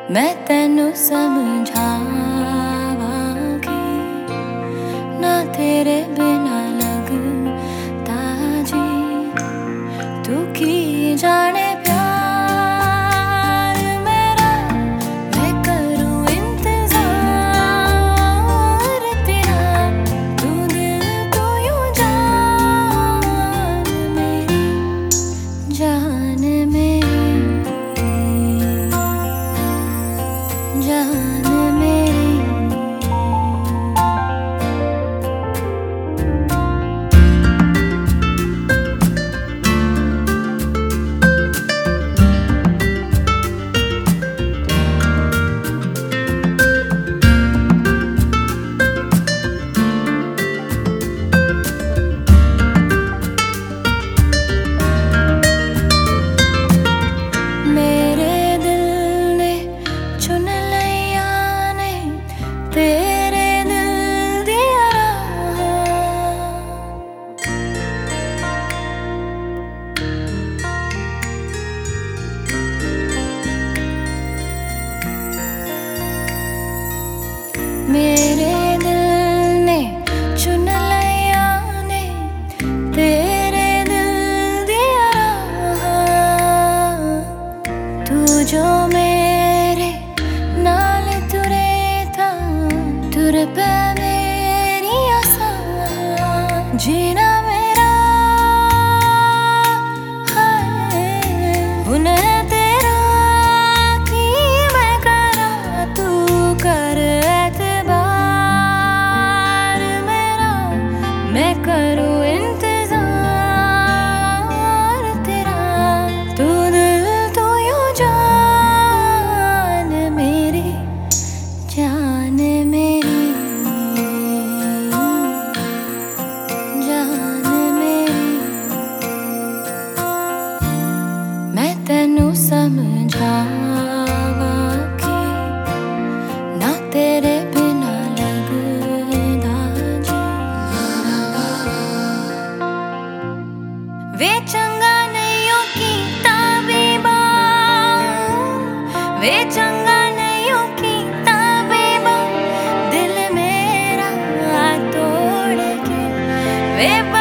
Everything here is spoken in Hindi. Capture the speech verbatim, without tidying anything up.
मैं तेनू समझावांगी ना तेरे बिना लगता जी। तू की जाने प्यार मेरा, मैं करूं इंतजार तेरा। तू दिल तू यूं जान मेरी, जान मेरी, जान मेरी। मेरे दिल ने चुन लिया ने तेरे दिल दिया राह। मेरे दिल ने चुन लिया ने तेरे दिल दिया राह। तू जो मेरे नाल तुरे था, तुर पे मेरी आसा। जीना मेरा है हुन है तेरा, की मैं करा तू कर एतबार मेरा। मैं करूं इंतजार तेरा। तू दिल तू यूं जान मेरी, जान मेरी, जान मेरी। मैं तेनू समझावांगी ना तेरे बिना लगदा जी। वे चंगा नहीं हो कीता बेबा, वे चंगा नहीं हो कीता बेबा। दिल मेरा तोड़ के वे